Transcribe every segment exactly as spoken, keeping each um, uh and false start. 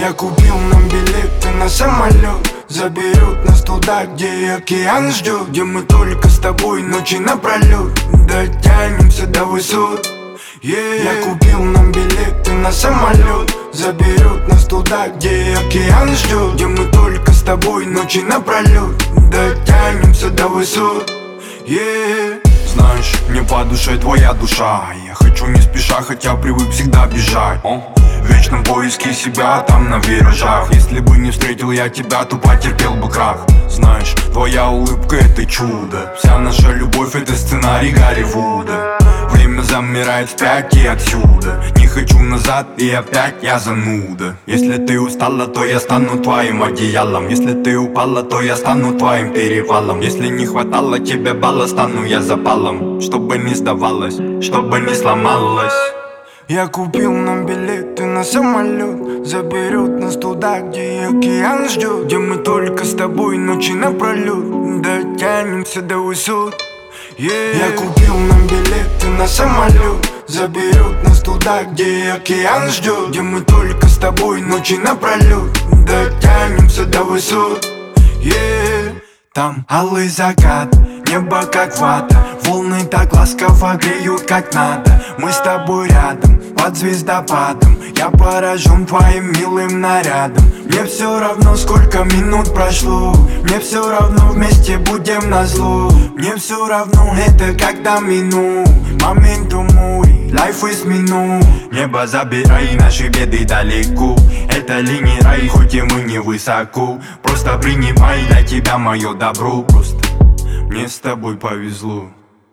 Я купил нам билеты на самолет, заберет нас туда, где океан ждет, где мы только с тобой ночи напролет дотянемся до высот. Yeah. Я купил нам билеты на самолет, заберет нас туда, где океан ждет, где мы только с тобой ночи напролет дотянемся до высот. Yeah. Знаешь, мне по душе твоя душа. Я хочу не спеша, хотя привык всегда бежать. О, в вечном поиске себя там на виражах. Если бы не встретил я тебя, то потерпел бы крах. Знаешь, твоя улыбка это чудо. Вся наша любовь это сценарий Голливуда. Время замирает впять и отсюда. Не хочу назад и опять я зануда. Если ты устала, то я стану твоим одеялом. Если ты упала, то я стану твоим перевалом. Если не хватало тебе балла, стану я запалом. Чтобы не сдавалась, чтобы не сломалась. Я купил нам билеты на самолет, заберет нас туда, где океан ждет, где мы только с тобой ночи напролет дотянемся до высот. Yeah. Я купил нам билеты на самолет, заберет нас туда, где океан ждет, где мы только с тобой ночи напролет дотянемся до высот. Yeah. Там алый закат, небо как вата, волны так ласково греют как надо. Мы с тобой рядом, под звездопадом, я поражен твоим милым нарядом. Мне все равно, сколько минут прошло, мне все равно, вместе будем назло. Мне все равно, это когда мину моменту мой, life is мину. Небо забирай наши беды далеко, это ли не рай, хоть и мы не высоко. Просто принимай для тебя мое добро, просто мне с тобой повезло.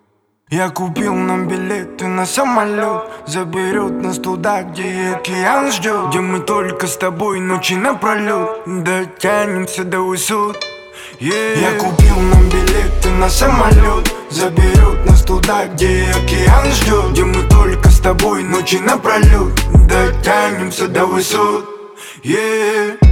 Я купил нам билеты на самолет, заберет нас туда, где океан ждет, где мы только с тобой ночи напролет дотянемся до высот. Yeah. Я купил нам билеты на самолет, заберет нас туда, где океан ждет, где мы только с тобой ночи напролет дотянемся до высот. Yeah.